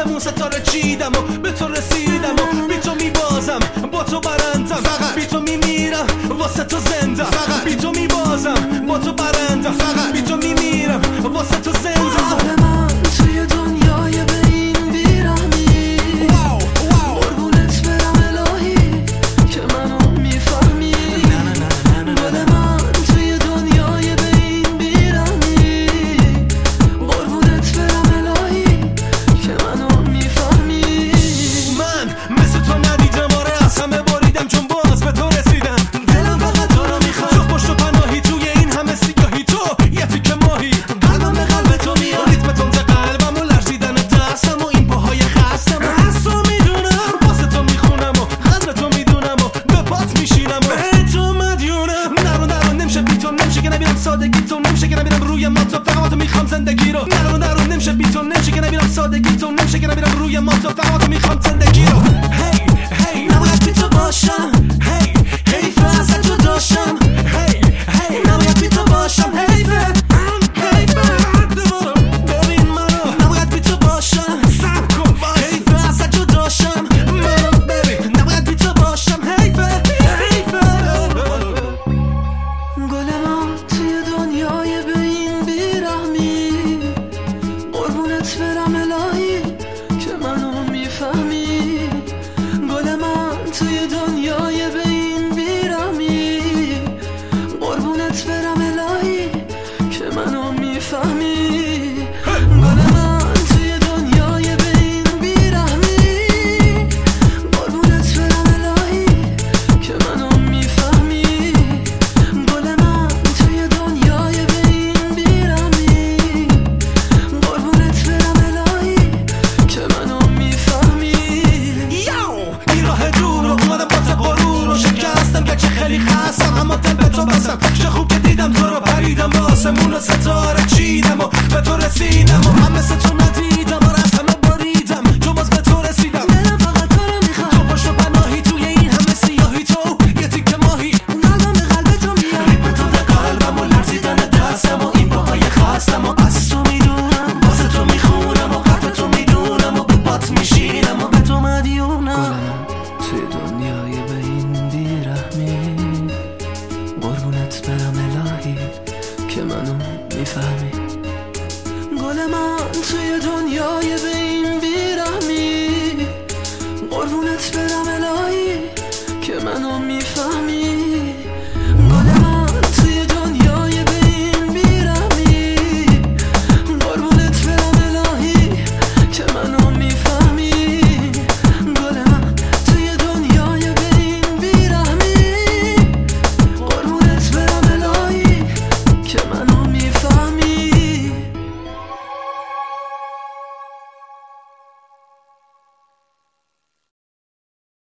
آسمون ستاره چیدم و به تو رسیدم و بی تو میبازم با تو برندم بی تو میمیرم واسه تو زنده بی تو میبازم با تو برندم بی تو میمیرم واسه تو زنده من توی دنیای به این بیرحمی قربونت برم الهی که منو میفهمی گل من توی دنیای به این بیرحمی قربونت برم الهی که منو میفهمی من مثل تو ندیدم آره از همه بریدم چون باز به تو رسیدم دلم فقط تو رو میخواد تو پشت و پناهی توی این همه سیاهی تو یه تیکه ماهی قلبم به قلب تو میاد ریتم تند قلبم و لرزیدن دستم و این پاهای خستم از تو میدونم واسه تو میخونم و قدر تو میدونم و به پات میشینم و به تو مدیونم درون نمیشه بی تو نمیشه که نبیرم سادگی تو نمیشه که نبیرم روی ما تو فقط میخوام زندگی رو درون نمیشه بی تو نمیشه که نبیرم سادگی تو نمیشه که نبیرم روی ما تو فقط میخوام زندگی رو هی نباید بی تو باشم هی حیفه ازت جداشم هی نباید بی تو باشم حیفه ببین منو نباید بی تو باشم صبر کن حیفه ازت جداشم منو ببین نباید بی تو باشم حیفه گل من توی دنیای به این بیرحمی قربونت برم الهی که منو میفهمی گل من توی دنیای به این بیرحمی قربونت برم الهی که منو میفهمی گل من توی دنیای به این بیرحمی قربونت برم الهی که منو میفهمی گل من توی دنیای به این بیرحمی قربونت برم الهی که منو میفهمی این راه دور رو اومدم باز غرور رو شکستم که چه خیلی خستم اما دل به تو بستم چه خوب که دیدم تو رو پریدم با آسمون و ستاره چیدم و به تو رسیدم و من مثل تو ندیدم و از همه بریدم چون باز به تو رسیدم دلم فقط تو رو میخواد تو پشت و پناهی توی این همه سیاهی تو یه تیکه ماهی قلبم به قلب تو میاد ریتم تند قلبم و لرزیدن دستم و این پاهای خستم و از تو میدونم واسه تو میخونم و قلب تو میدونم و به بات میشینم و به تو مدیونم توی دنیای به این بیرحمی قربونت برم الهی که منو میفهمی گل من توی دنیای به این بیرحمی قربونت برم الهی که منو